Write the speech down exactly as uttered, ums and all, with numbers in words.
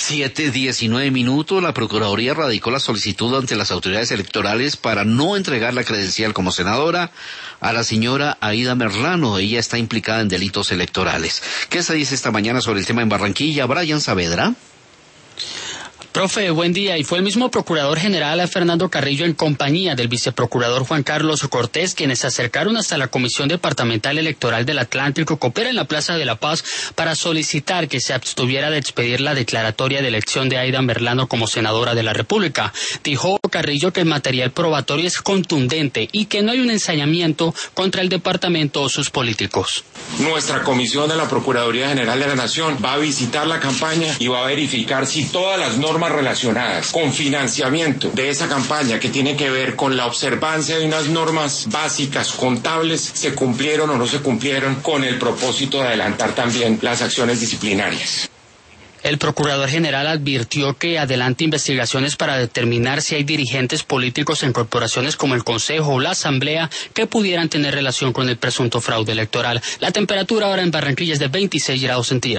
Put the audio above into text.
siete diecinueve minutos, la Procuraduría radicó la solicitud ante las autoridades electorales para no entregar la credencial como senadora a la señora Aida Merlano. Ella está implicada en delitos electorales. ¿Qué se dice esta mañana sobre el tema en Barranquilla? Brian Saavedra. Profe, buen día. Y fue el mismo Procurador General Fernando Carrillo en compañía del Viceprocurador Juan Carlos Cortés quienes se acercaron hasta la Comisión Departamental Electoral del Atlántico que opera en la Plaza de la Paz para solicitar que se abstuviera de expedir la declaratoria de elección de Aida Merlano como senadora de la República. Dijo Carrillo que el material probatorio es contundente y que no hay un ensañamiento contra el departamento o sus políticos. Nuestra comisión de la Procuraduría General de la Nación va a visitar la campaña y va a verificar si todas las normas relacionadas con financiamiento de esa campaña que tiene que ver con la observancia de unas normas básicas contables se cumplieron o no se cumplieron con el propósito de adelantar también las acciones disciplinarias. El Procurador General advirtió que adelante investigaciones para determinar si hay dirigentes políticos en corporaciones como el Consejo o la Asamblea que pudieran tener relación con el presunto fraude electoral. La temperatura ahora en Barranquilla es de veintiséis grados centígrados.